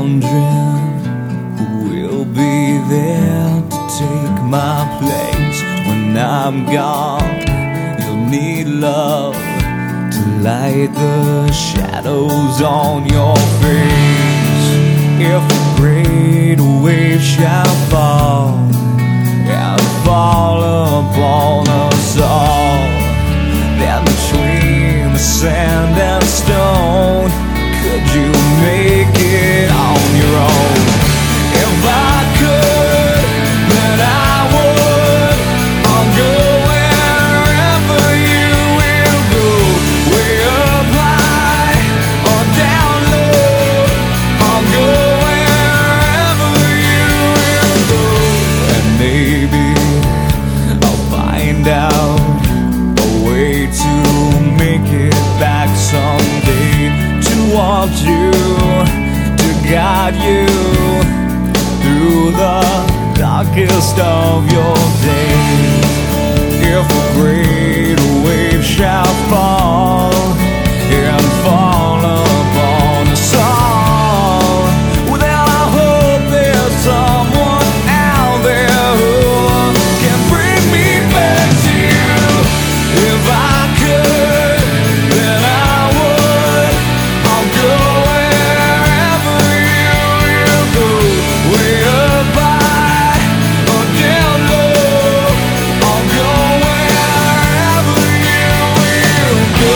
wondering who will be there to take my place when I'm gone. You'll need love to light the shadows on your face. If a great wave shall fall and fall upon us all, then between the sand and stone, could you make it on your own? If I could, then I would. I'll go wherever you will go, way up high or down low. I'll go wherever you will go, and maybe I'll find out a way to make it back someday, to want you, to guide you through the darkest of your days. If a great wave shall fall and fall upon us all, well, then I hope there's someone out there who can bring me back to you. If I could, then I would. I'll go wherever you will go, way up high or down low. I'll go wherever you will go.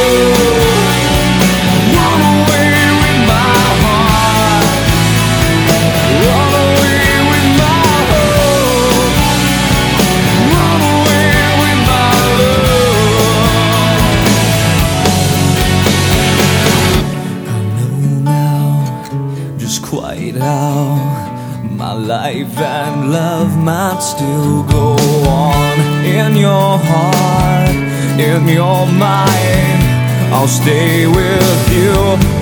Run away with my heart, run away with my hope, run away with my love. I know now just quite how my life and love might still go on. In your heart, in your mind, I'll stay with you